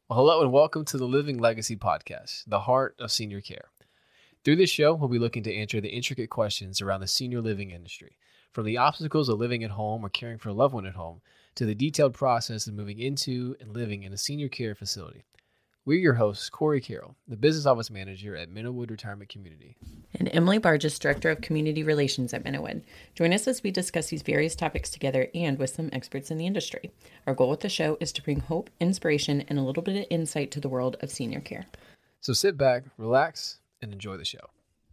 Well, hello and welcome to the Living Legacy Podcast, the heart of senior care. Through this show, we'll be looking to answer the intricate questions around the senior living industry, from the obstacles of living at home or caring for a loved one at home, to the detailed process of moving into and living in a senior care facility. We're your hosts, Corey Carroll, the Business Office Manager at Minowood Retirement Community. And Emily Barges, Director of Community Relations at Minowood. Join us as we discuss these various topics together and with some experts in the industry. Our goal with the show is to bring hope, inspiration, and a little bit of insight to the world of senior care. So sit back, relax, and enjoy the show.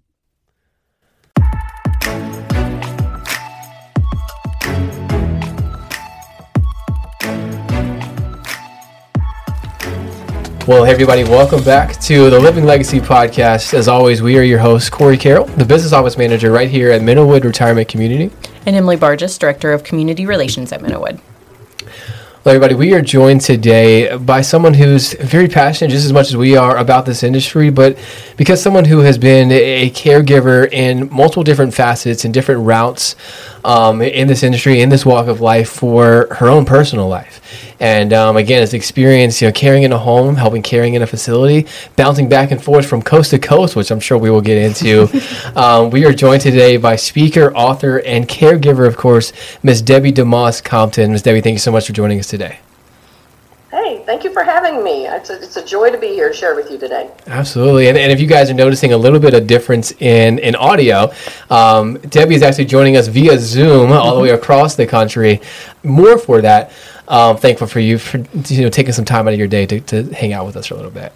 Well, hey everybody, welcome back to the Living Legacy Podcast. As always, we are your hosts, Corey Carroll, the Business Office Manager right here at Minowood Retirement Community. And Emily Barges, Director of Community Relations at Minowood. Well, everybody, we are joined today by someone who's very passionate, just as much as we are, about this industry, but because someone who has been a caregiver in multiple different facets and different routes in this industry, in this walk of life for her own personal life. And again, has experienced, caring in a home, helping caring in a facility, bouncing back and forth from coast to coast, which I'm sure we will get into. We are joined today by speaker, author, and caregiver, of course, Ms. Debbie DeMoss Compton. Ms. Debbie, thank you so much for joining us today. Hey, thank you for having me. It's a joy to be here to share with you today. Absolutely. And if you guys are noticing a little bit of difference in audio, Debbie is actually joining us via Zoom all the way across the country. More for that. Thankful for you for taking some time out of your day to hang out with us for a little bit.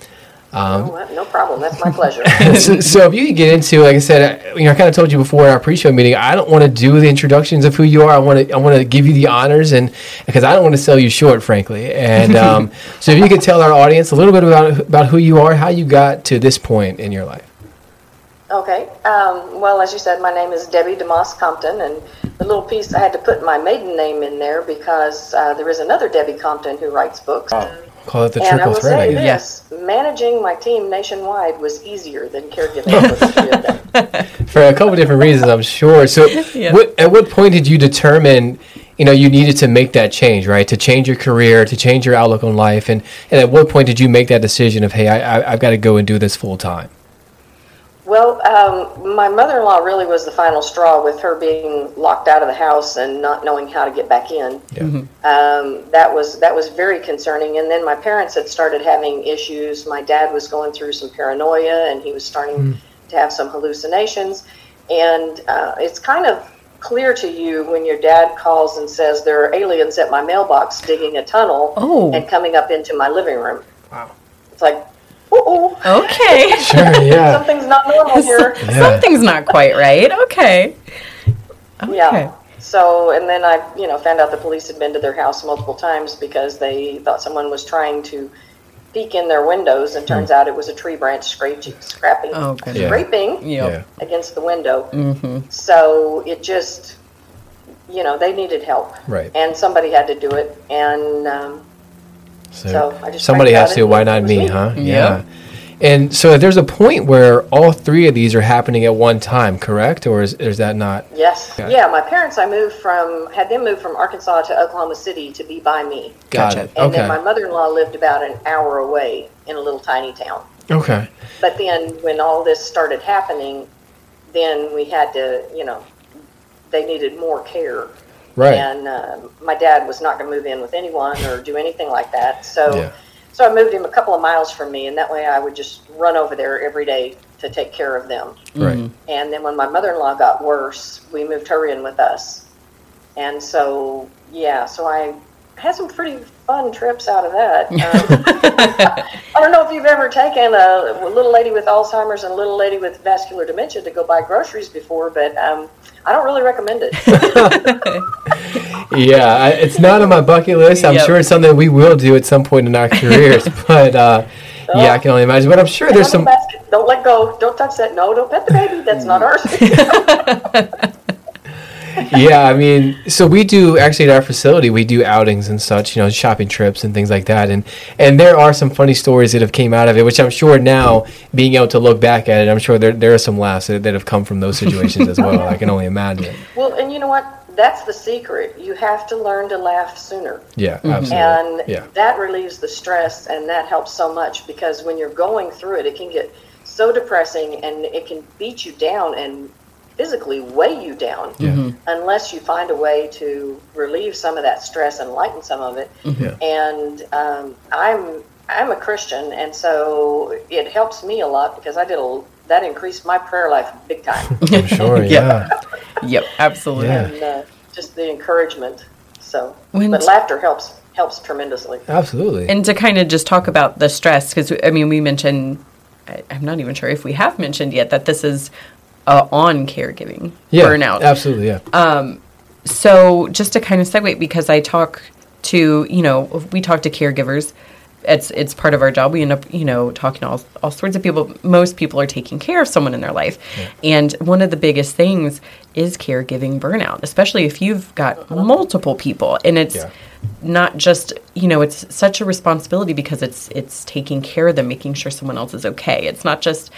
No problem. That's my pleasure. So if you could get into, like I said, I kind of told you before in our pre-show meeting, I don't want to do the introductions of who you are. I want to give you the honors, and because I don't want to sell you short, frankly. And so if you could tell our audience a little bit about who you are, how you got to this point in your life. Okay. Well, as you said, my name is Debbie DeMoss Compton, and the little piece I had to put my maiden name in there because there is another Debbie Compton who writes books. Oh. Call it the triple threat. And I will say this, managing my team nationwide was easier than caregiving for the three of them. For a couple of different reasons, I'm sure. So at what point did you determine, you needed to make that change, right? To change your career, to change your outlook on life. And at what point did you make that decision of, hey, I've got to go and do this full time? Well, my mother-in-law really was the final straw with her being locked out of the house and not knowing how to get back in. Yeah. Mm-hmm. That was very concerning. And then my parents had started having issues. My dad was going through some paranoia, and he was starting to have some hallucinations. And it's kind of clear to you when your dad calls and says there are aliens at my mailbox digging a tunnel and coming up into my living room. Wow. It's like, okay. Sure, yeah. Something's not normal here. Something's not quite right. Okay. Yeah. So, and then I, found out the police had been to their house multiple times because they thought someone was trying to peek in their windows, and turns out it was a tree branch scraping against the window. Mm-hmm. So it just, they needed help. Right. And somebody had to do it. And so I just somebody has to. Why not me, huh? Yeah. And so there's a point where all three of these are happening at one time, correct? Or is that not? Yes. Okay. Yeah, my parents, had them moved from Arkansas to Oklahoma City to be by me. Got it. And then my mother-in-law lived about an hour away in a little tiny town. Okay. But then when all this started happening, then we had to, they needed more care. Right. And my dad was not going to move in with anyone or do anything like that. So I moved him a couple of miles from me, and that way I would just run over there every day to take care of them. Right. And then when my mother-in-law got worse, we moved her in with us. And so I had some pretty fun trips out of that. I don't know if you've ever taken a little lady with Alzheimer's and a little lady with vascular dementia to go buy groceries before, but I don't really recommend it. Yeah, it's not on my bucket list. I'm sure it's something we will do at some point in our careers, but I can only imagine. But I'm sure there's some... Don't let go. Don't touch that. No, don't pet the baby. That's not ours. Yeah, I mean, so we do, actually at our facility, we do outings and such, shopping trips and things like that. And there are some funny stories that have came out of it, which I'm sure now, being able to look back at it, I'm sure there are some laughs that have come from those situations as well. I can only imagine. Well, and you know what? that's the secret. You have to learn to laugh sooner. Yeah, absolutely. And yeah. that relieves the stress, and that helps so much, because when you're going through it, it can get so depressing, and it can beat you down and physically weigh you down unless you find a way to relieve some of that stress and lighten some of it. Yeah. And I'm a Christian, and so it helps me a lot, because that increased my prayer life big time. I'm sure, yeah. Yep, absolutely. Yeah. And just the encouragement. So, When but laughter helps tremendously. Absolutely. And to kind of just talk about the stress, because I mean, we mentioned, I'm not even sure if we have mentioned yet that this is on caregiving burnout. Absolutely, yeah. So just to kind of segue, because I talk to, we talk to caregivers. It's part of our job. We end up, talking to all sorts of people. Most people are taking care of someone in their life. Yeah. And one of the biggest things is caregiving burnout, especially if you've got multiple people. And it's not just, it's such a responsibility, because it's taking care of them, making sure someone else is okay. It's not just,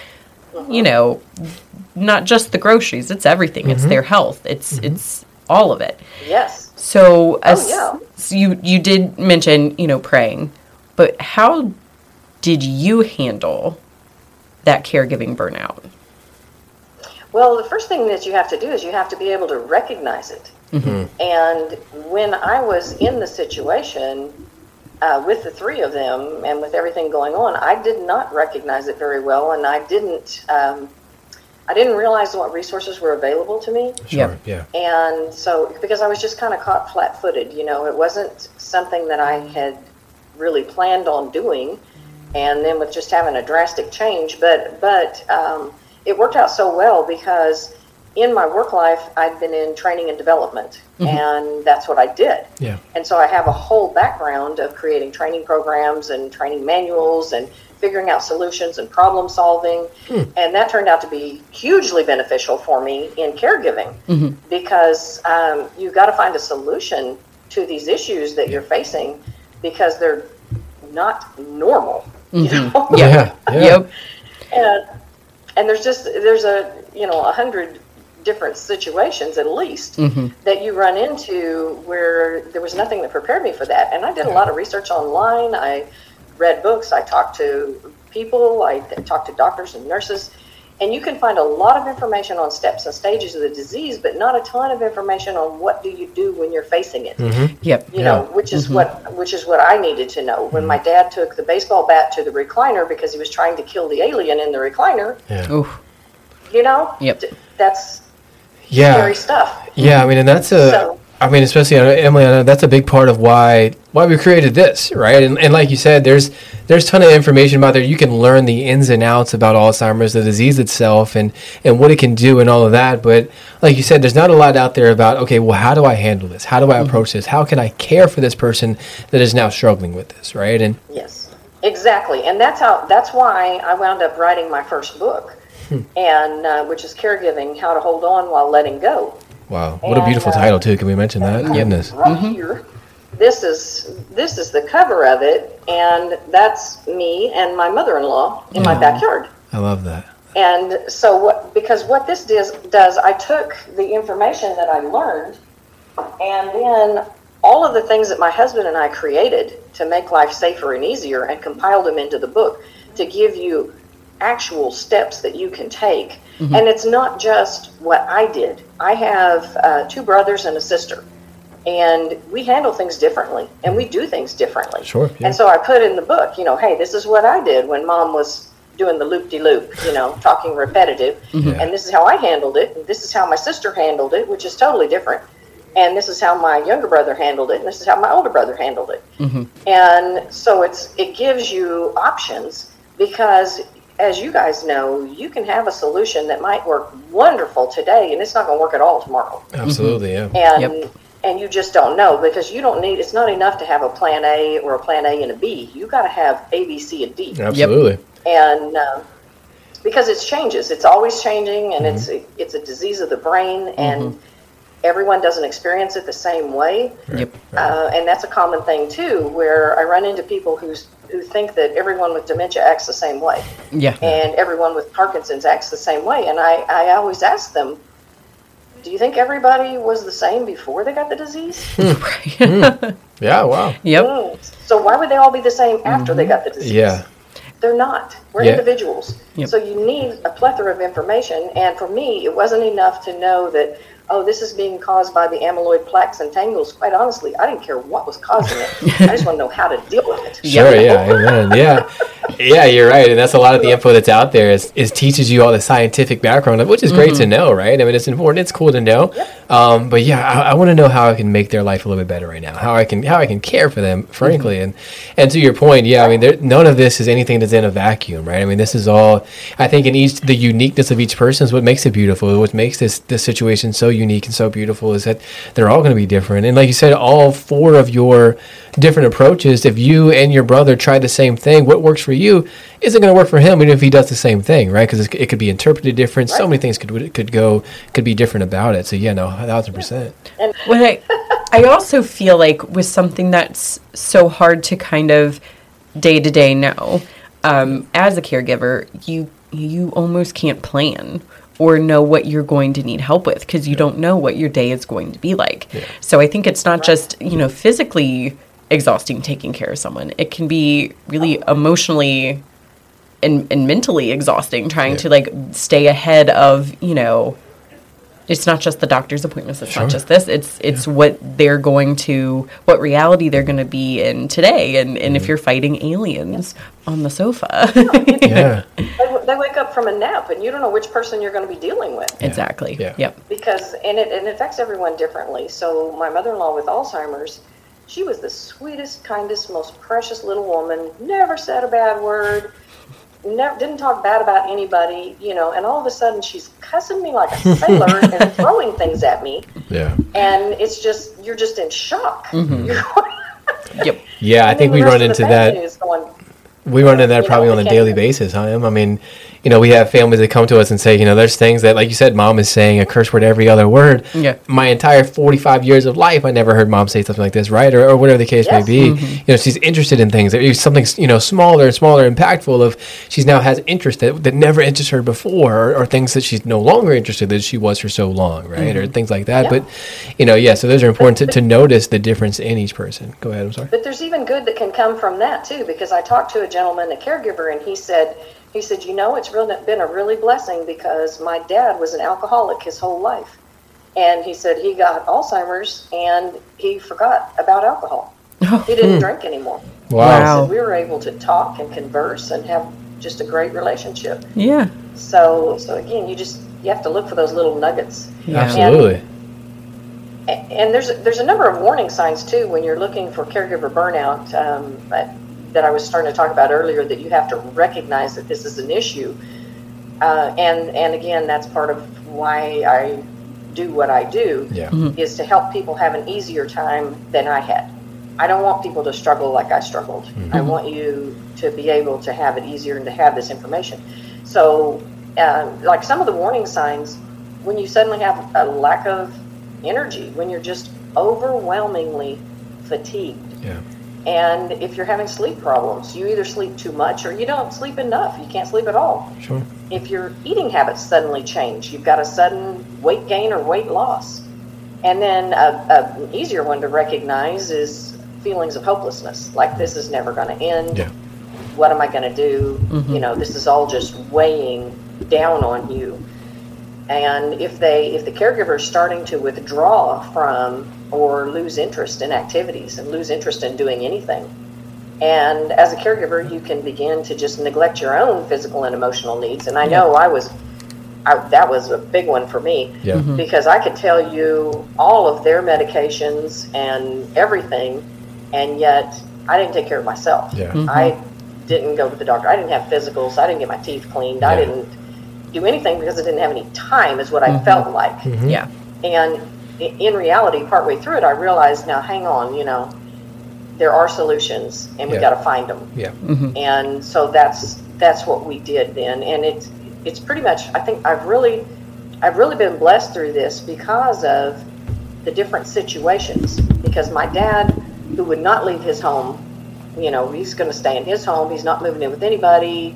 not just the groceries. It's everything. It's their health. It's all of it. Yes. So, so you did mention, praying. But how did you handle that caregiving burnout? Well, the first thing that you have to do is you have to be able to recognize it. And when I was in the situation with the three of them and with everything going on, I did not recognize it very well, and I didn't realize what resources were available to me. Sure, yeah. And so, because I was just kind of caught flat-footed, it wasn't something that I had really planned on doing, and then with just having a drastic change, but it worked out so well, because in my work life I'd been in training and development, and that's what I did. Yeah. And so I have a whole background of creating training programs and training manuals and figuring out solutions and problem solving, and that turned out to be hugely beneficial for me in caregiving, because you got to find a solution to these issues that you're facing, because they're not normal. Yeah. Yep. And there's 100 different situations at least that you run into where there was nothing that prepared me for that. And I did a lot of research online. I read books. I talked to people. I talked to doctors and nurses. And you can find a lot of information on steps and stages of the disease, but not a ton of information on what do you do when you're facing it. Yep. Which is what I needed to know. When my dad took the baseball bat to the recliner because he was trying to kill the alien in the recliner. Yeah. Oof. Yep. That's Yeah. scary stuff. Yeah, I mean, and that's especially Emily, I know that's a big part of why we created this, right? And like you said, there's a ton of information about there. You can learn the ins and outs about Alzheimer's, the disease itself, and what it can do and all of that. But like you said, there's not a lot out there about, okay, well, how do I handle this? How do I approach this? How can I care for this person that is now struggling with this, right? And yes, exactly. And that's why I wound up writing my first book, and which is Caregiving: How to Hold On While Letting Go. Wow, what a beautiful title too. Can we mention that? Goodness. Right here, this is the cover of it, and that's me and my mother-in-law in my backyard. I love that. And so what this does, I took the information that I learned, and then all of the things that my husband and I created to make life safer and easier, and compiled them into the book to give you actual steps that you can take. And it's not just what I did. I have 2 brothers and a sister, and we handle things differently, and we do things differently. Sure. Yeah. And so I put in the book, hey, this is what I did when Mom was doing the loop-de-loop, talking repetitive, and this is how I handled it, and this is how my sister handled it, which is totally different, and this is how my younger brother handled it, and this is how my older brother handled it. And so it gives you options, because as you guys know, you can have a solution that might work wonderful today, and it's not going to work at all tomorrow. Absolutely, yeah. And you just don't know, because it's not enough to have a plan A or a plan A and a B. You got to have A, B, C, and D. Absolutely. And because it changes, it's always changing, and it's a disease of the brain, and everyone doesn't experience it the same way. Yep. And that's a common thing too, where I run into people who think that everyone with dementia acts the same way. Yeah. And everyone with Parkinson's acts the same way. And I always ask them, do you think everybody was the same before they got the disease? Yeah, wow. Yep. So why would they all be the same after they got the disease? Yeah. They're not. We're individuals. Yep. So you need a plethora of information. And for me, it wasn't enough to know that, oh, this is being caused by the amyloid plaques and tangles. Quite honestly, I didn't care what was causing it. I just want to know how to deal with it. Sure, yeah, amen. Yeah. Yeah, you're right. And that's a lot of the info that's out there is teaches you all the scientific background, which is great to know, right? I mean, it's important. It's cool to know. But yeah, I want to know how I can make their life a little bit better right now, how I can care for them, frankly. And to your point, yeah, I mean, none of this is anything that's in a vacuum, right? I mean, this is all, I think the uniqueness of each person is what makes it beautiful. What makes this situation so unique and so beautiful is that they're all going to be different. And like you said, all 4 of your different approaches, if you and your brother try the same thing, what works for you isn't going to work for him, even if he does the same thing, right? Because it could be interpreted different. Right. So many things could be different about it. So yeah, no, 1,000%. Well, I also feel like with something that's so hard to kind of day to day know, as a caregiver, you almost can't plan or know what you're going to need help with because you don't know what your day is going to be like. Yeah. So I think it's not just, physically exhausting taking care of someone. It can be really emotionally and mentally exhausting trying to stay ahead of, it's not just the doctor's appointments. It's not just this. It's what what reality they're going to be in today. And if you're fighting aliens on the sofa. Yeah. They wake up from a nap and you don't know which person you're going to be dealing with. Yeah. Exactly. Yeah. Yep. Because, and it affects everyone differently. So my mother-in-law with Alzheimer's, she was the sweetest, kindest, most precious little woman, never said a bad word, didn't talk bad about anybody, and all of a sudden she's cussing me like a sailor and throwing things at me. Yeah. And it's just, you're just in shock. Mm-hmm. Yep. Yeah, I think we run into that. We run into that probably on a daily basis, huh? I mean, we have families that come to us and say, there's things that, like you said, mom is saying a curse word every other word. Yeah. My entire 45 years of life, I never heard mom say something like this, right? Or whatever the case may be. Mm-hmm. She's interested in things. Something, smaller and smaller, impactful of she's now has interest that never interested her before or things that she's no longer interested that she was for so long, right? Or things like that. Yeah. But, so those are important to notice the difference in each person. Go ahead, I'm sorry. But there's even good that can come from that, too, because I talked to a gentleman, a caregiver, and he said, it's been a really blessing because my dad was an alcoholic his whole life. And he said he got Alzheimer's and he forgot about alcohol. He didn't drink anymore. Wow. So we were able to talk and converse and have just a great relationship. Yeah. So again, you have to look for those little nuggets. Yeah. Absolutely. And there's a number of warning signs too when you're looking for caregiver burnout. That I was starting to talk about earlier, that you have to recognize that this is an issue. And again, that's part of why I do what I do, is to help people have an easier time than I had. I don't want people to struggle like I struggled. Mm-hmm. I want you to be able to have it easier and to have this information. So, like some of the warning signs, when you suddenly have a lack of energy, when you're just overwhelmingly fatigued. Yeah. And if you're having sleep problems, you either sleep too much or you don't sleep enough. You can't sleep at all. Sure. If your eating habits suddenly change, you've got a sudden weight gain or weight loss. And then an easier one to recognize is feelings of hopelessness, like this is never going to end. Yeah. What am I going to do? Mm-hmm. This is all just weighing down on you. And if the caregiver is starting to withdraw from or lose interest in activities and lose interest in doing anything, and as a caregiver, you can begin to just neglect your own physical and emotional needs. And I know that was a big one for me, because I could tell you all of their medications and everything, and yet I didn't take care of myself. Yeah. Mm-hmm. I didn't go to the doctor. I didn't have physicals. I didn't get my teeth cleaned. Yeah. I didn't do anything because I didn't have any time, is what I felt like. Mm-hmm. Yeah. And in reality, partway through it, I realized, now hang on, there are solutions, and we got to find them. Yeah. Mm-hmm. And so that's what we did then. And it's pretty much, I think I've really been blessed through this because of the different situations. Because my dad, who would not leave his home, he's going to stay in his home. He's not moving in with anybody.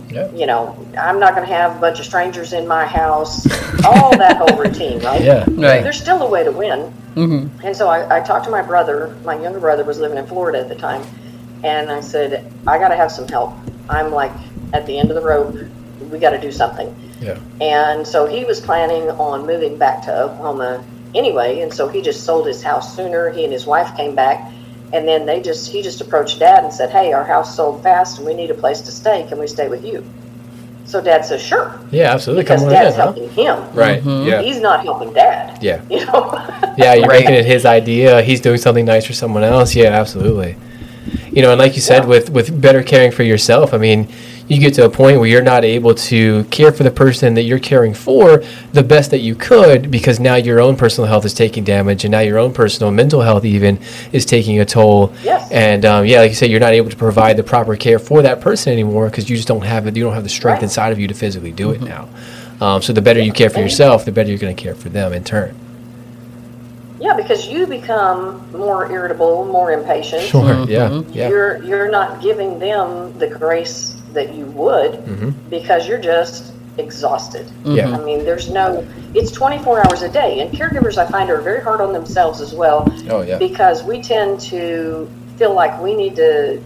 I'm not going to have a bunch of strangers in my house. All that whole routine, right? Yeah, right. There's still a way to win. And so I talked to my brother. My younger brother was living in Florida at the time. And I said, I got to have some help. I'm like at the end of the rope. We got to do something. Yeah. And so he was planning on moving back to Oklahoma anyway. And so he just sold his house sooner. He and his wife came back. And then he just approached Dad and said, hey, our house sold fast and we need a place to stay. Can we stay with you? So Dad says, sure. Yeah, absolutely. Because come on Dad's in, helping him. Right. Yeah. He's not helping Dad. Yeah. Yeah, you're making it his idea. He's doing something nice for someone else. Yeah, absolutely. And like you said, with better caring for yourself, I mean, you get to a point where you're not able to care for the person that you're caring for the best that you could, because now your own personal health is taking damage, and now your own personal mental health even is taking a toll. Yes. And like you said, you're not able to provide the proper care for that person anymore because you just don't have it. You don't have the strength inside of you to physically do it now. So the better you care for yourself, the better you're going to care for them in turn. Yeah, because you become more irritable, more impatient. Sure. Yeah. You're not giving them the grace that you would because you're just exhausted. Yeah. I mean, it's 24 hours a day, and caregivers I find are very hard on themselves as well. Oh, yeah. Because we tend to feel like we need to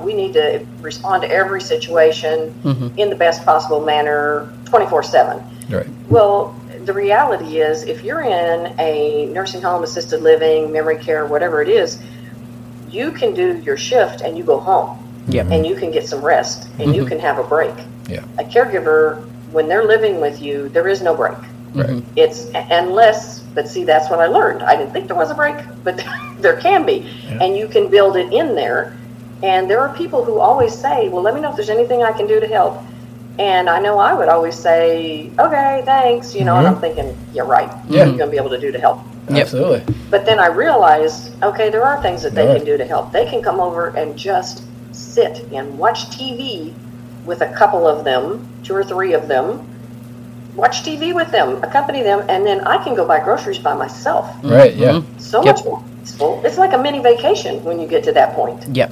respond to every situation in the best possible manner 24/7. Right. Well, the reality is, if you're in a nursing home, assisted living, memory care, whatever it is, you can do your shift and you go home. Yep. And you can get some rest and you can have a break. Yeah. A caregiver, when they're living with you, there is no break. Right. It's but see, that's what I learned. I didn't think there was a break, but there can be. Yeah. And you can build it in there. And there are people who always say, well, let me know if there's anything I can do to help. And I know I would always say, okay, thanks, and I'm thinking, yeah, right. Yeah. You're going to be able to do to help. Absolutely. But then I realized, okay, there are things that they can do to help. They can come over and just sit and watch TV with a couple of them, 2 or 3 of them, watch TV with them, accompany them, and then I can go buy groceries by myself. Right, yeah. So much more peaceful. It's like a mini vacation when you get to that point. Yep,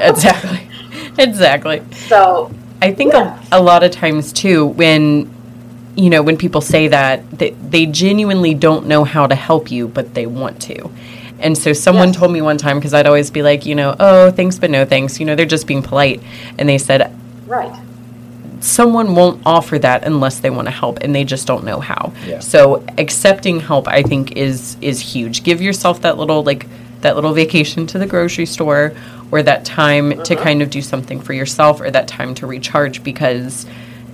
exactly. So I think a lot of times too, when people say that, they genuinely don't know how to help you, but they want to. And so someone told me one time, because I'd always be like, oh, thanks, but no thanks. They're just being polite. And they said, right. Someone won't offer that unless they want to help, and they just don't know how. Yeah. So accepting help, I think, is huge. Give yourself that little vacation to the grocery store, or that time to kind of do something for yourself, or that time to recharge, because,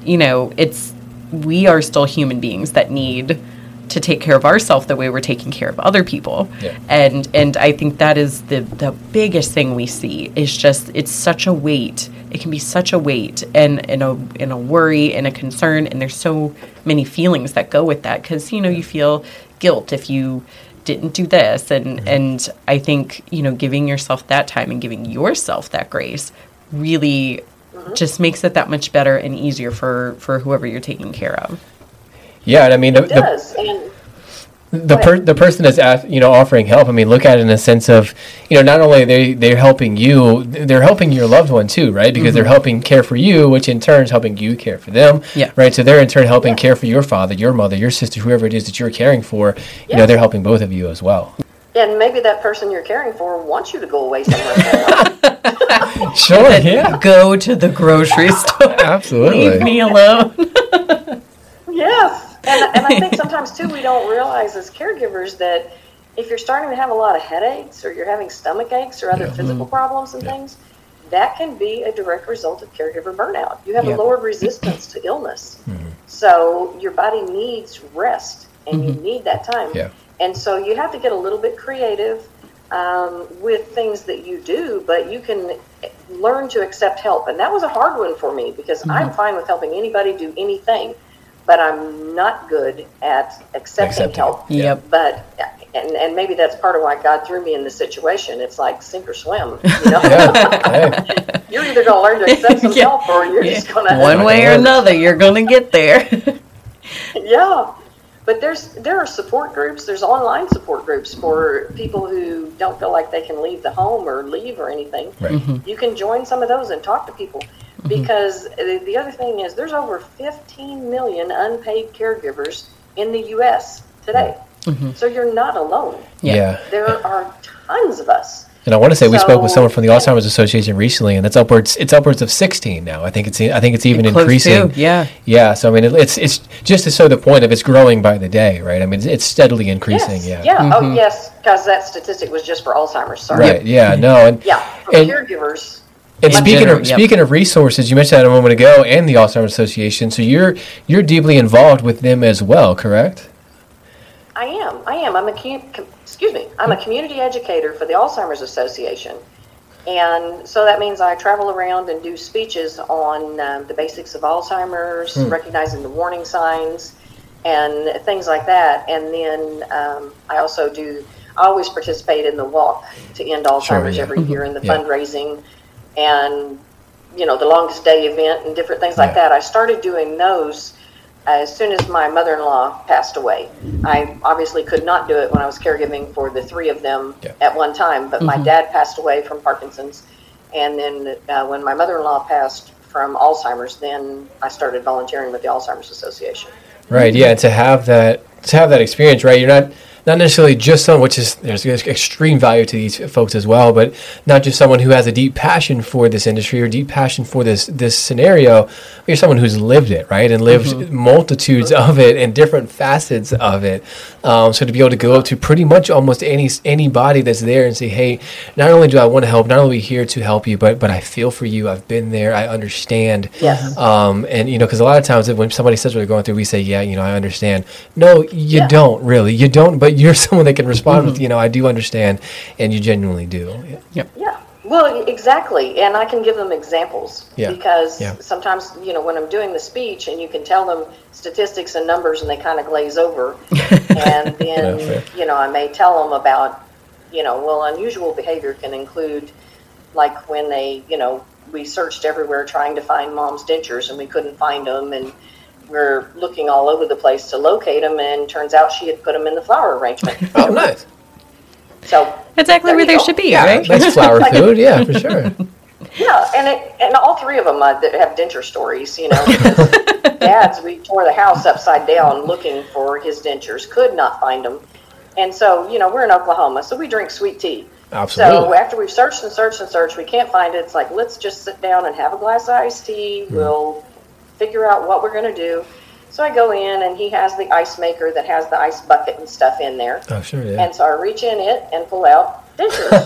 we are still human beings that need to take care of ourselves the way we're taking care of other people. Yeah. And I think that is the biggest thing we see is just, it's such a weight. It can be such a weight and a worry and a concern. And there's so many feelings that go with that. 'Cause, you feel guilt if you didn't do this. And I think, giving yourself that time and giving yourself that grace really just makes it that much better and easier for whoever you're taking care of. Yeah, and I mean, It does. the person that's offering help. I mean, look at it in a sense of not only they're helping you, they're helping your loved one too, right? Because they're helping care for you, which in turn is helping you care for them, right? So they're in turn helping care for your father, your mother, your sister, whoever it is that you're caring for. They're helping both of you as well. And maybe that person you're caring for wants you to go away somewhere. Sure, yeah. Go to the grocery store. Absolutely. Leave me alone. Yes. And I think sometimes, too, we don't realize as caregivers that if you're starting to have a lot of headaches or you're having stomach aches or other physical problems and things, that can be a direct result of caregiver burnout. You have a lowered resistance to illness. So your body needs rest, and you need that time. Yeah. And so you have to get a little bit creative with things that you do, but you can learn to accept help. And that was a hard one for me because I'm fine with helping anybody do anything, but I'm not good at accepting help. Yep. But and maybe that's part of why God threw me in this situation. It's like sink or swim. You're either going to learn to accept some help, or you're just going to one way or another. You're going to get there. Yeah. But there are support groups. There's online support groups for people who don't feel like they can leave the home or leave or anything. Right. You can join some of those and talk to people. Because the other thing is there's over 15 million unpaid caregivers in the U.S. today. So you're not alone. Yeah. There are tons of us. And I want to say we spoke with So- someone from the Alzheimer's Association recently, and it's upwards of 16 now. I think it's even Close increasing. to, yeah. Yeah. So I mean, it's just to show the point of it's growing by the day, right? I mean, it's steadily increasing. Yes. Yeah. Oh, yes, because that statistic was just for Alzheimer's. Sorry. Right. Yeah. No. And Yeah, for And- caregivers. And In speaking general, of yep. speaking of resources, you mentioned that a moment ago, and the Alzheimer's Association. So you're deeply involved with them as well, correct? I am. I'm a community educator for the Alzheimer's Association. And so that means I travel around and do speeches on the basics of Alzheimer's, recognizing the warning signs, and things like that. And then I always participate in the walk to end Alzheimer's yeah. every year in the Yeah. fundraising and, the longest day event and different things like Right. that. I started doing those as soon as my mother-in-law passed away. I obviously could not do it when I was caregiving for the three of them Yeah. at one time, but my dad passed away from Parkinson's. And then when my mother-in-law passed from Alzheimer's, then I started volunteering with the Alzheimer's Association. Right. Yeah. To have that experience, right? You're not necessarily just someone, which is there's extreme value to these folks as well, but not just someone who has a deep passion for this industry or deep passion for this scenario. You're someone who's lived it, right, and lived multitudes of it and different facets of it. So to be able to go up to pretty much almost anybody that's there and say, hey, not only do I want to help, not only are we here to help you, but I feel for you. I've been there. I understand. Yes. And because a lot of times when somebody says what they're going through, we say, yeah, I understand. No, you don't really. You don't. But you're someone that can respond with, I do understand, and you genuinely do. Yeah. Yeah, well, exactly. And I can give them examples because sometimes, when I'm doing the speech and you can tell them statistics and numbers and they kind of glaze over. And then, I may tell them about, unusual behavior can include like when they, we searched everywhere trying to find mom's dentures and we couldn't find them. And we're looking all over the place to locate them, and turns out she had put them in the flower arrangement. Oh, nice. So Exactly where they should be, right? That's flower food. Yeah, for sure. yeah, and all three of them that have denture stories, because Dad's, we tore the house upside down looking for his dentures, could not find them, and so we're in Oklahoma, so we drink sweet tea. Absolutely. So after we've searched and searched and searched, we can't find it. It's like, let's just sit down and have a glass of iced tea. We'll figure out what we're going to do. So I go in, and he has the ice maker that has the ice bucket and stuff in there. Oh, sure, yeah. And so I reach in it and pull out dentures.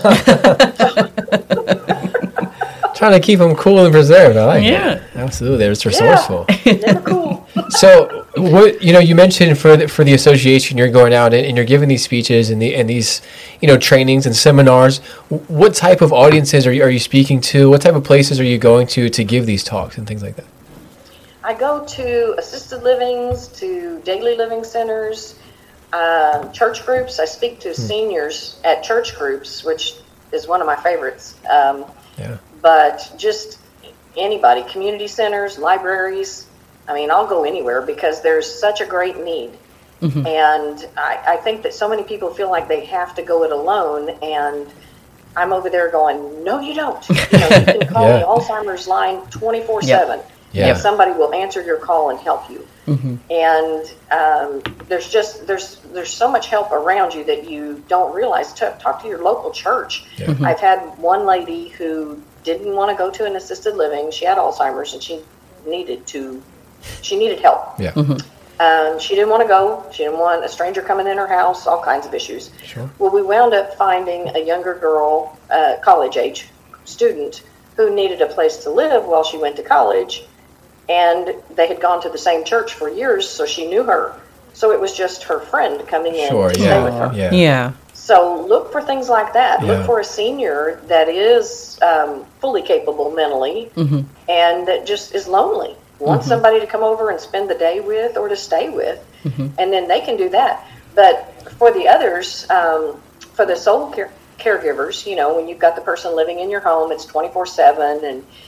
Trying to keep them cool and preserved. I like Yeah. it. Absolutely. It's resourceful. Never cool. So, what you mentioned for the association, you're going out and you're giving these speeches and these trainings and seminars. What type of audiences are you speaking to? What type of places are you going to give these talks and things like that? I go to assisted livings, to daily living centers, church groups. I speak to seniors at church groups, which is one of my favorites. But just anybody, community centers, libraries. I mean, I'll go anywhere because there's such a great need. And I think that so many people feel like they have to go it alone. And I'm over there going, no, you don't. You can call the Alzheimer's line 24/7. Yeah. And somebody will answer your call and help you. And there's so much help around you that you don't realize. Talk to your local church. I've had one lady who didn't want to go to an assisted living. She had Alzheimer's and she needed help. Yeah. She didn't want to go. She didn't want a stranger coming in her house, all kinds of issues. Sure. Well, we wound up finding a younger girl, college age student, who needed a place to live while she went to college. And they had gone to the same church for years, so she knew her. So it was just her friend coming in to stay with her. Yeah. So look for things like that. Yeah. Look for a senior that is fully capable mentally and that just is lonely. Wants somebody to come over and spend the day with or to stay with. And then they can do that. But for the others, for the sole caregivers, when you've got the person living in your home, it's 24/7 and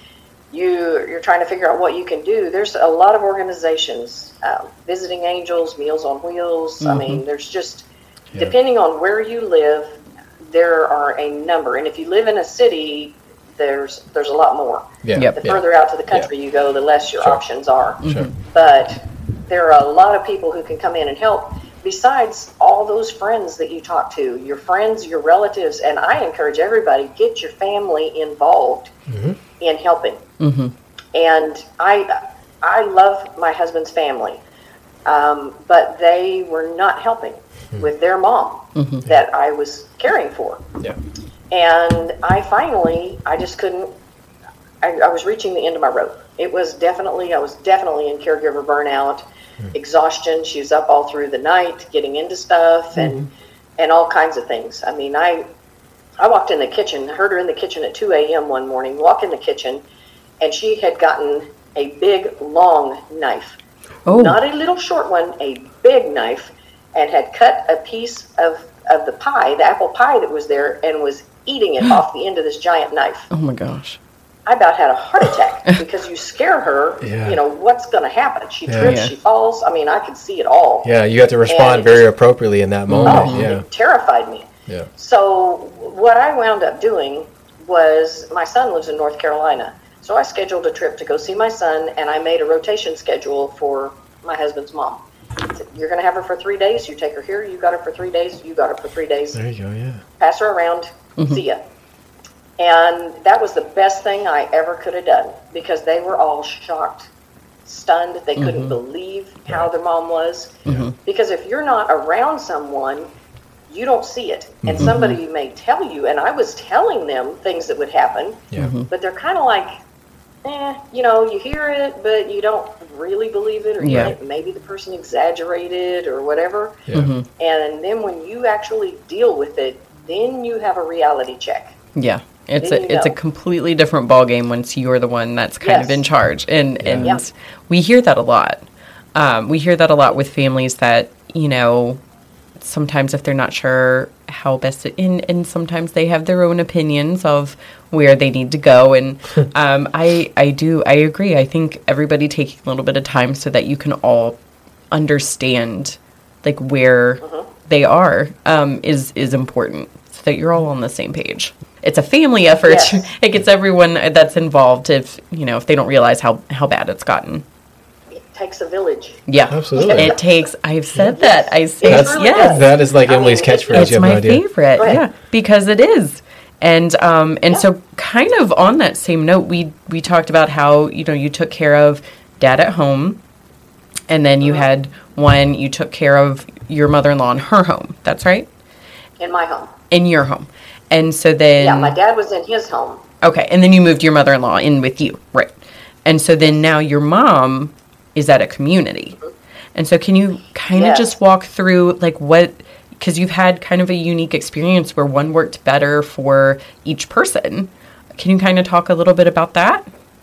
you're trying to figure out what you can do. There's a lot of organizations, Visiting Angels, Meals on Wheels. I mean, there's just, depending on where you live, there are a number. And if you live in a city, there's a lot more. The further out to the country you go, the less your options are. But there are a lot of people who can come in and help, besides all those friends that you talk to, your friends, your relatives. And I encourage everybody, get your family involved in helping. And I love my husband's family, but they were not helping with their mom that I was caring for. And I just couldn't, I was reaching the end of my rope. I was definitely in caregiver burnout, exhaustion. She was up all through the night getting into stuff and all kinds of things. I mean, I walked in the kitchen, heard her in the kitchen at 2 a.m. one morning, walk in the kitchen, and she had gotten a big, long knife. Not a little short one, a big knife, and had cut a piece of the pie, the apple pie that was there, and was eating it off the end of this giant knife. Oh my gosh. I about had a heart attack because you scare her, you know, what's going to happen? She trips, she falls. I mean, I could see it all. Yeah, you have to respond very appropriately in that moment. It terrified me. So what I wound up doing was, my son lives in North Carolina. So I scheduled a trip to go see my son, and I made a rotation schedule for my husband's mom. I said, you're going to have her for 3 days. You take her here. You got her for 3 days. You got her for 3 days. There you go, Pass her around. See ya. And that was the best thing I ever could have done, because they were all shocked, stunned. They couldn't believe how their mom was. Because if you're not around someone, you don't see it. And somebody may tell you, and I was telling them things that would happen, but they're kind of like, you know, you hear it, but you don't really believe it, or you think maybe the person exaggerated or whatever. And then when you actually deal with it, then you have a reality check. It's a completely different ballgame once you're the one that's kind of in charge. And we hear that a lot. We hear that a lot with families that, you know, sometimes if they're not sure how best to, and sometimes they have their own opinions of where they need to go. And I agree. I think everybody taking a little bit of time so that you can all understand like where they are is important, so that you're all on the same page. It's a family effort. It gets everyone that's involved if they don't realize how bad it's gotten. Takes a village. Absolutely. It takes. I've said that. I say that is like Emily's catchphrase. It's my favorite. Because it is. And so kind of on that same note, we talked about how you took care of Dad at home, and then you had you took care of your mother-in-law in her home. That's right. In my home. In your home, and so then my dad was in his home. Okay, and then you moved your mother-in-law in with you, right? And so then now your mom is at a community. And so can you kind of just walk through like what, because you've had kind of a unique experience where one worked better for each person. Can you kind of talk a little bit about that?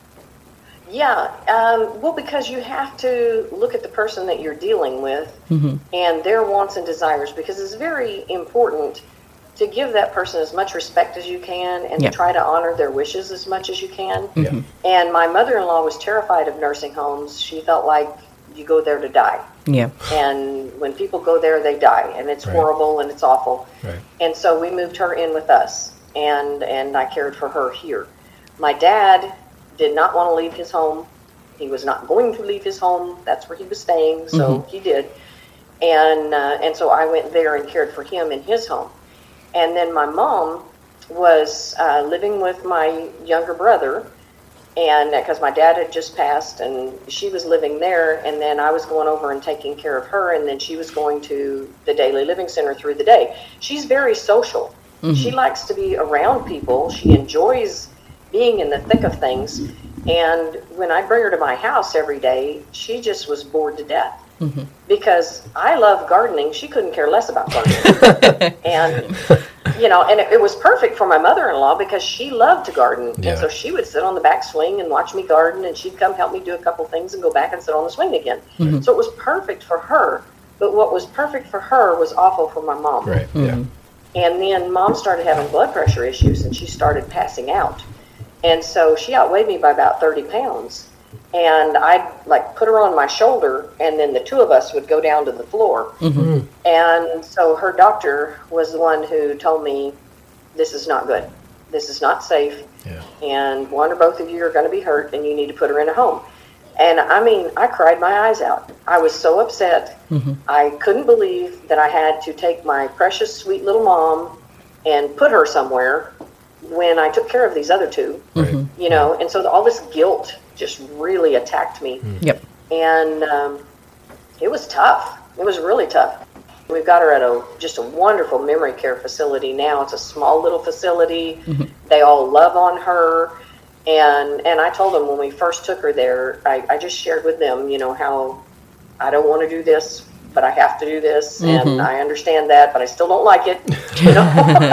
Well, because you have to look at the person that you're dealing with and their wants and desires, because it's very important to give that person as much respect as you can and to try to honor their wishes as much as you can. And my mother-in-law was terrified of nursing homes. She felt like you go there to die. And when people go there, they die. And it's horrible and it's awful. And so we moved her in with us, and I cared for her here. My dad did not want to leave his home. He was not going to leave his home. That's where he was staying, so he did. And so I went there and cared for him in his home. And then my mom was living with my younger brother, and because my dad had just passed, and she was living there, and then I was going over and taking care of her, and then she was going to the Daily Living Center through the day. She's very social. She likes to be around people. She enjoys being in the thick of things. And when I bring her to my house every day, she just was bored to death. Because I love gardening. She couldn't care less about gardening. And, and it was perfect for my mother-in-law because she loved to garden. And so she would sit on the back swing and watch me garden, and she'd come help me do a couple things and go back and sit on the swing again. So it was perfect for her. But what was perfect for her was awful for my mom. And then Mom started having blood pressure issues, and she started passing out. And so she outweighed me by about 30 pounds. And I'd like put her on my shoulder, and then the two of us would go down to the floor. Mm-hmm. And so her doctor was the one who told me, this is not good. This is not safe. Yeah. And one or both of you are going to be hurt, and you need to put her in a home. And I mean, I cried my eyes out. I was so upset. Mm-hmm. I couldn't believe that I had to take my precious, sweet little mom and put her somewhere when I took care of these other two, Right. you know. And so all this guilt just really attacked me. Yep. And it was tough. It was really tough. We've got her at just a wonderful memory care facility now. It's a small little facility. Mm-hmm. They all love on her. And I told them when we first took her there, I just shared with them, you know, how I don't want to do this, but I have to do this. Mm-hmm. And I understand that, but I still don't like it. You know?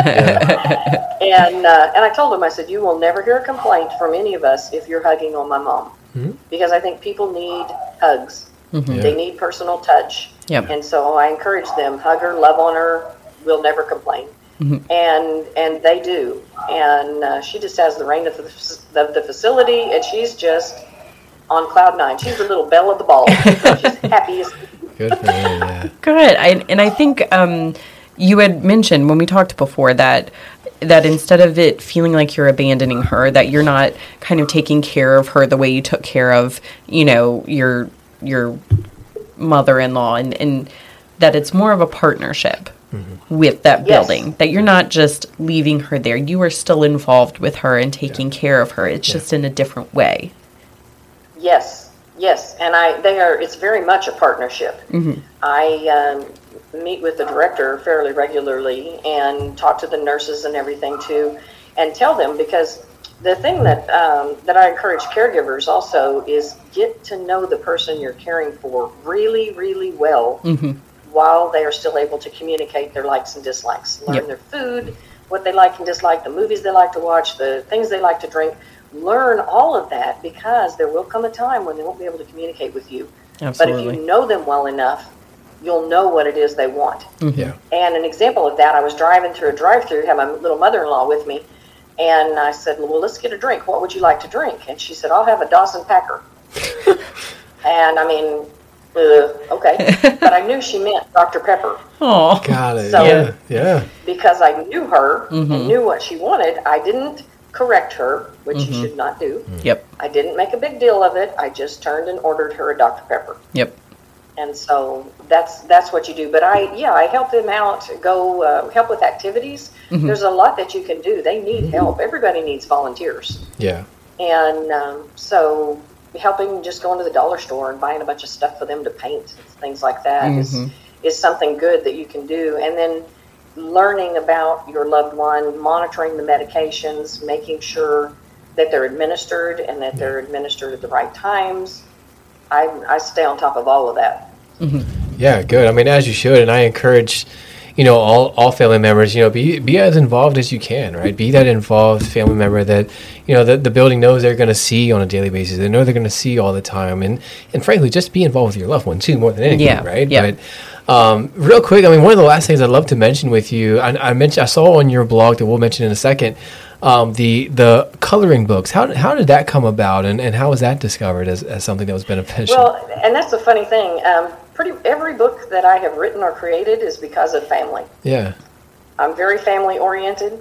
And I told them, I said, you will never hear a complaint from any of us if you're hugging on my mom. Mm-hmm. Because I think people need hugs. Mm-hmm. They need personal touch. Yep. And so I encourage them, hug her, love on her, we'll never complain. Mm-hmm. And they do. And she just has the reign of the facility, and she's just on cloud nine. She's the little belle of the ball. She's happy as Good for you, yeah. Good. And I think you had mentioned when we talked before that instead of it feeling like you're abandoning her, that you're not kind of taking care of her the way you took care of, you know, your mother-in-law, and that it's more of a partnership with that building, that you're not just leaving her there. You are still involved with her and taking care of her. It's just in a different way. Yes, and it's very much a partnership. Mm-hmm. I meet with the director fairly regularly and talk to the nurses and everything too, and tell them, because the thing that I encourage caregivers also is get to know the person you're caring for really, really well. Mm-hmm. While they are still able to communicate their likes and dislikes, learn their food, what they like and dislike, the movies they like to watch, the things they like to drink. Learn all of that, because there will come a time when they won't be able to communicate with you. Absolutely. But if you know them well enough, you'll know what it is they want. Mm-hmm. Yeah. And an example of that, I was driving through a drive-thru, had my little mother-in-law with me, and I said, well, let's get a drink. What would you like to drink? And she said, I'll have a Dawson Packer. And I mean, okay. But I knew she meant Dr. Pepper. Oh, Got it. So- yeah. Because I knew her Mm-hmm. and knew what she wanted. I didn't correct her, which you should not do. Yep. I didn't make a big deal of it. I just turned and ordered her a Dr. Pepper. Yep. And so that's what you do. But I help them out, go help with activities. Mm-hmm. There's a lot that you can do. They need help. Everybody needs volunteers. Yeah. And so helping, just going to the dollar store and buying a bunch of stuff for them to paint, things like that is something good that you can do. And then learning about your loved one, monitoring the medications, making sure that they're administered and that they're administered at the right times. I stay on top of all of that. Yeah, good. I mean, as you should, and I encourage, you know, all family members, you know, be as involved as you can, right? Be that involved family member that, you know, the building knows they're going to see on a daily basis. They know they're going to see all the time, and frankly, just be involved with your loved one too, more than anything, right? Yeah. But real quick, I mean, one of the last things I'd love to mention with you, I saw on your blog that we'll mention in a second, the coloring books. How did that come about, and how was that discovered as something that was beneficial? Well, and that's the funny thing. Every book that I have written or created is because of family. Yeah. I'm very family oriented,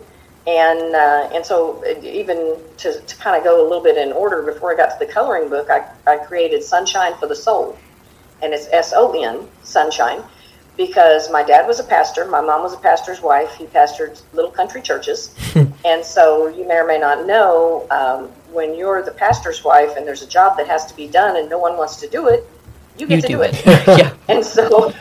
and so even to kind of go a little bit in order, before I got to the coloring book, I created Sunshine for the Soul, and it's SON, Sunshine, because my dad was a pastor, my mom was a pastor's wife. He pastored little country churches, and so you may or may not know, when you're the pastor's wife and there's a job that has to be done and no one wants to do it, you get to do it. Yeah. And so,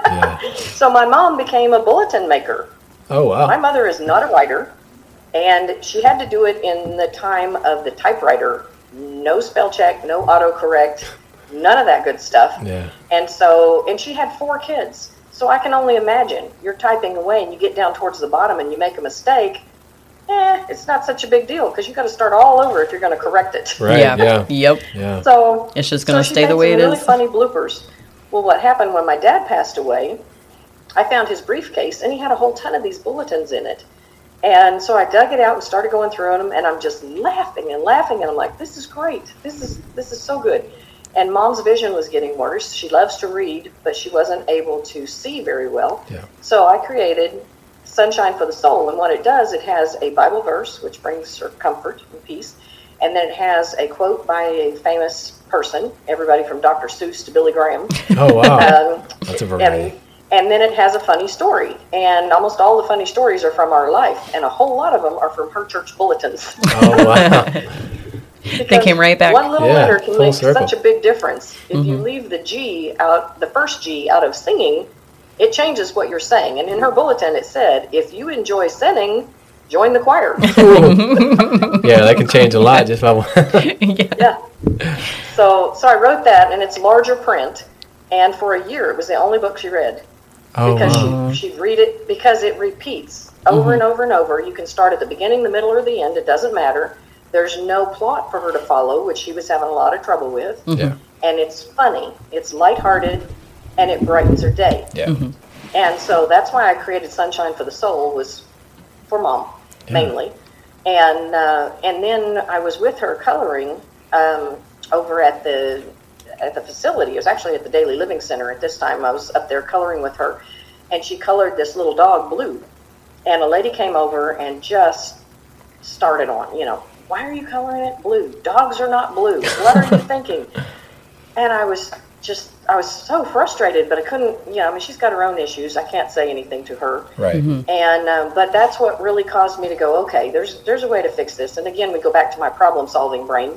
so my mom became a bulletin maker. Oh, wow. My mother is not a writer, and she had to do it in the time of the typewriter. No spell check, no autocorrect, none of that good stuff. Yeah. And she had 4 kids. So I can only imagine, you're typing away and you get down towards the bottom and you make a mistake. It's not such a big deal, because you got to start all over if you're going to correct it. Right. Yeah. Yep. Yeah. So It's just going to stay the way it really is. Funny bloopers. Well, what happened when my dad passed away, I found his briefcase, and he had a whole ton of these bulletins in it. And so I dug it out and started going through them, and I'm just laughing and laughing, and I'm like, this is great. This is so good. And Mom's vision was getting worse. She loves to read, but she wasn't able to see very well. Yeah. So I created Sunshine for the Soul, and what it does, it has a Bible verse, which brings her comfort and peace, and then it has a quote by a famous person, everybody from Dr. Seuss to Billy Graham. Oh, wow. That's a variety. And then it has a funny story, and almost all the funny stories are from our life, and a whole lot of them are from her church bulletins. Oh, wow. They came right back. One little letter can make circle. such a big difference. If you leave the G out, the first G out of singing, it changes what you're saying. And in her bulletin, it said, if you enjoy sinning, join the choir. Yeah, that can change a lot just by one. Yeah. So I wrote that, and it's larger print. And for a year, it was the only book she read. Oh, Because wow. she'd read it, because it repeats over and over and over. You can start at the beginning, the middle, or the end. It doesn't matter. There's no plot for her to follow, which she was having a lot of trouble with. Yeah. And it's funny. It's lighthearted, and it brightens her day. Yeah. And so that's why I created Sunshine for the Soul, was for Mom, mainly. And then I was with her coloring over at the facility. It was actually at the Daily Living Center at this time. I was up there coloring with her, and she colored this little dog blue. And a lady came over and just started on, why are you coloring it blue? Dogs are not blue. What are you thinking? And I was so frustrated, but I couldn't, she's got her own issues. I can't say anything to her. Right. And, but that's what really caused me to go, okay, there's a way to fix this. And again, we go back to my problem-solving brain.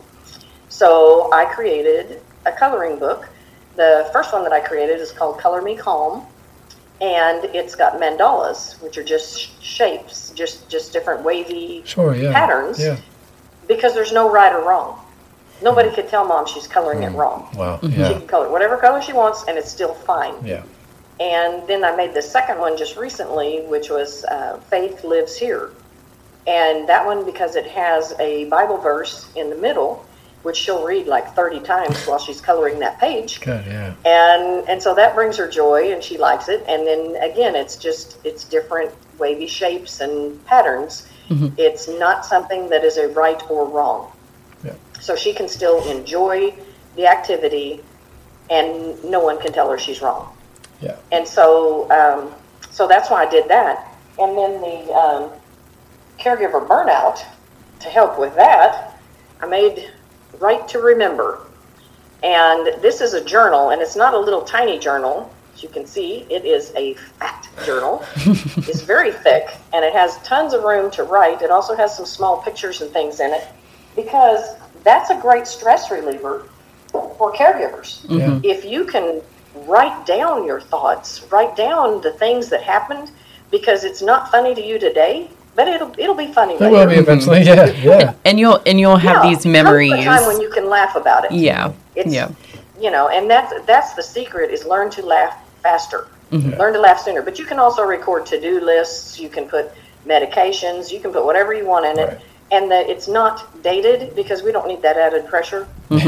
So I created a coloring book. The first one that I created is called Color Me Calm, and it's got mandalas, which are just shapes, just different wavy patterns. Yeah. Because there's no right or wrong. Nobody could tell Mom she's coloring it wrong. Wow. She Yeah. can color whatever color she wants, and it's still fine. Yeah. And then I made the second one just recently, which was Faith Lives Here. And that one, because it has a Bible verse in the middle, which she'll read like 30 times while she's coloring that page. Good, yeah. And so that brings her joy, and she likes it. And then again, it's different wavy shapes and patterns. It's not something that is a right or wrong. Yeah. So she can still enjoy the activity, and no one can tell her she's wrong. Yeah. And so so that's why I did that. And then the caregiver burnout, to help with that, I made Right to Remember. And this is a journal, and it's not a little tiny journal. As you can see, it is a fat journal. It's very thick, and it has tons of room to write. It also has some small pictures and things in it, because that's a great stress reliever for caregivers. Yeah. If you can write down your thoughts, write down the things that happened, because it's not funny to you today, but it'll be funny later. It will be eventually, yeah. And you'll have these memories. There's a time when you can laugh about it. Yeah. And that's the secret, is learn to laugh faster. Learn to laugh sooner. But you can also record to-do lists. You can put medications. You can put whatever you want in it. Right. And it's not dated, because we don't need that added pressure.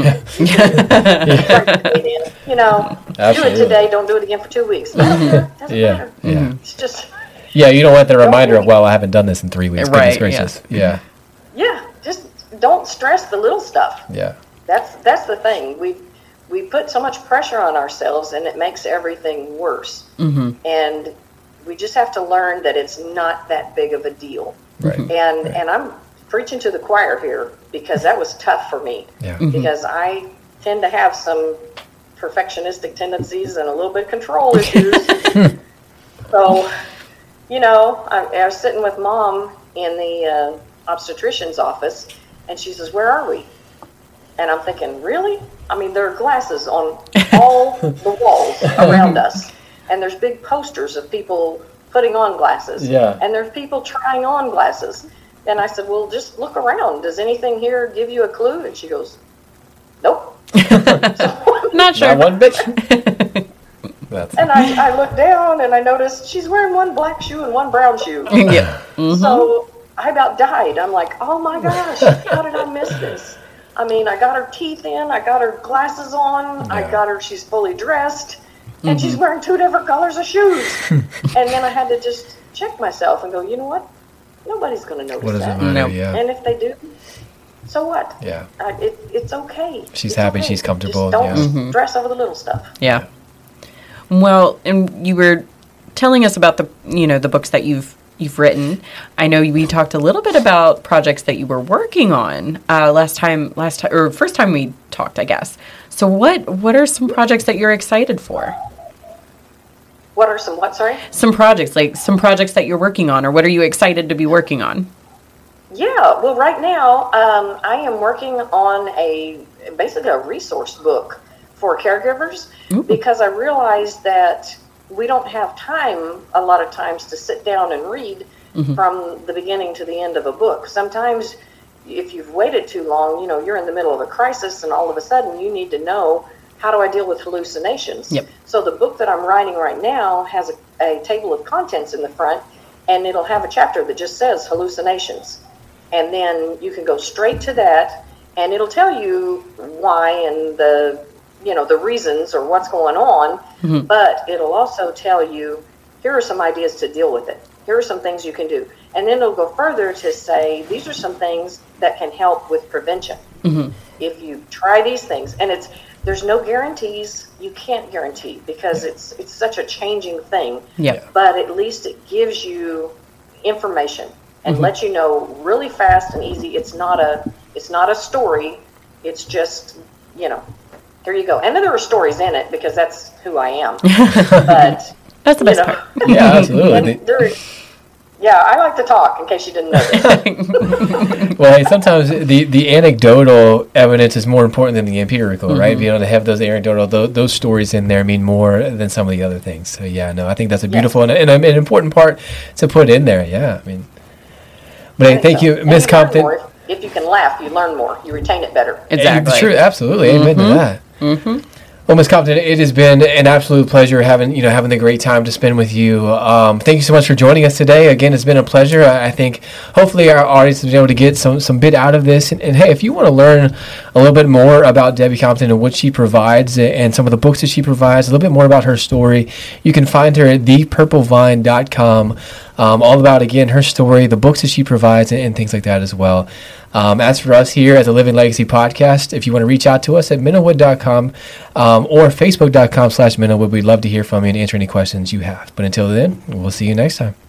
Do it today, don't do it again for 2 weeks. Doesn't matter. Yeah. It's just... Yeah, you don't want the reminder of, I haven't done this in 3 weeks. Right, Goodness gracious. Yeah. Yeah, just don't stress the little stuff. Yeah. That's the thing. We put so much pressure on ourselves, and it makes everything worse. And we just have to learn that it's not that big of a deal. Right. And I'm preaching to the choir here, because that was tough for me. Yeah. Because I tend to have some perfectionistic tendencies and a little bit of control issues. So, I was sitting with Mom in the obstetrician's office, and she says, "Where are we?" And I'm thinking, really? I mean, there are glasses on all the walls around us, and there's big posters of people putting on glasses. Yeah. And there's people trying on glasses. And I said, well, just look around. Does anything here give you a clue? And she goes, nope. Not sure. Not one bit. And I looked down, and I noticed she's wearing one black shoe and one brown shoe. Yeah. So I about died. I'm like, oh my gosh, how did I miss this? I mean, I got her teeth in, I got her glasses on, I got her, she's fully dressed, and she's wearing 2 different colors of shoes. And then I had to just check myself and go, you know what? Nobody's going to notice What does that. it matter? No. Yeah. And if they do, so what? Yeah. It's okay. She's It's happy, okay. she's comfortable, Just don't yeah. stress over the little stuff. Yeah. Well, and you were telling us about the books that you've written. I know we talked a little bit about projects that you were working on last time or first time we talked, I guess. So what are some projects that you're excited for? What are some what, sorry? Some projects that you're working on, or what are you excited to be working on? Yeah, well, right now I am working on basically a resource book for caregivers. Ooh. Because I realized that we don't have time a lot of times to sit down and read from the beginning to the end of a book. Sometimes if you've waited too long, you're in the middle of a crisis and all of a sudden you need to know, how do I deal with hallucinations? Yep. So the book that I'm writing right now has a table of contents in the front, and it'll have a chapter that just says hallucinations. And then you can go straight to that, and it'll tell you why and the reasons or what's going on, but it'll also tell you, here are some ideas to deal with it. Here are some things you can do. And then it'll go further to say, these are some things that can help with prevention. If you try these things, and there's no guarantees. You can't guarantee because it's such a changing thing. Yep. But at least it gives you information and lets you know really fast and easy. It's not a story. It's just, here you go. And then there are stories in it because that's who I am. But That's the best part. Yeah, absolutely. Yeah, I like to talk, in case you didn't know. Well, hey, sometimes the anecdotal evidence is more important than the empirical, right? Being able to have those anecdotal, those stories in there mean more than some of the other things. So, yeah, no, I think that's a beautiful and an important part to put in there. Yeah, I mean. But hey, thank you, Ms. Compton. If you can laugh, you learn more. You retain it better. Exactly. True, absolutely. Amen to that. Well, Ms. Compton, it has been an absolute pleasure having the great time to spend with you. Thank you so much for joining us today. Again, it's been a pleasure. I think hopefully our audience has been able to get some bit out of this. And hey, if you want to learn a little bit more about Debbie Compton and what she provides and some of the books that she provides, a little bit more about her story, you can find her at thepurplevine.com. All about, again, her story, the books that she provides, and things like that as well. As for us here at the Living Legacy Podcast, if you want to reach out to us at minnowwood.com or facebook.com/minnowwood, we'd love to hear from you and answer any questions you have. But until then, we'll see you next time.